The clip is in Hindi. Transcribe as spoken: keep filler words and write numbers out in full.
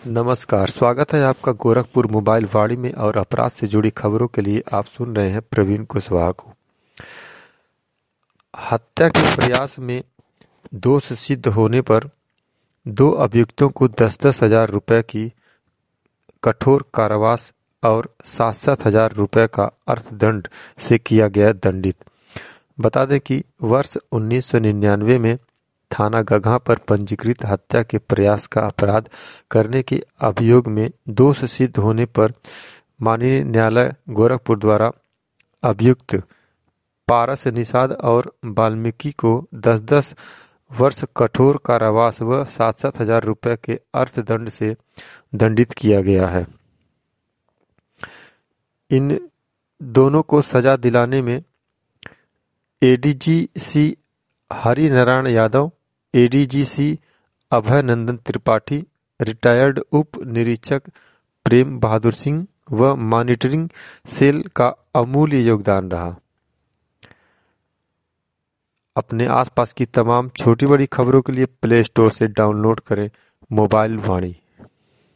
नमस्कार, स्वागत है आपका गोरखपुर मोबाइल वाणी में। और अपराध से जुड़ी खबरों के लिए आप सुन रहे हैं प्रवीण कुशवाहा को। हत्या के प्रयास में दोष सिद्ध होने पर दो अभियुक्तों को दस दस हजार रुपए की कठोर कारावास और सात सात हजार रुपए का अर्थदंड से किया गया दंडित। बता दें कि वर्ष उन्नीस सौ निन्यानवे में थाना गगहा पर पंजीकृत हत्या के प्रयास का अपराध करने के अभियोग में दोष सिद्ध होने पर माननीय न्यायालय गोरखपुर द्वारा अभियुक्त पारस निषाद और वाल्मीकि को दस दस वर्ष कठोर कारावास व सात सात हजार रुपए के अर्थदंड से दंडित किया गया है। इन दोनों को सजा दिलाने में ADG C Hari Narayan Yadav, ADG C Abhay Nandan Tripathi, retired उप निरीक्षक प्रेम बहादुर सिंह व मॉनिटरिंग सेल का अमूल्य योगदान रहा। अपने आसपास की तमाम छोटी बड़ी खबरों के लिए प्ले स्टोर से डाउनलोड करें मोबाइल वाणी।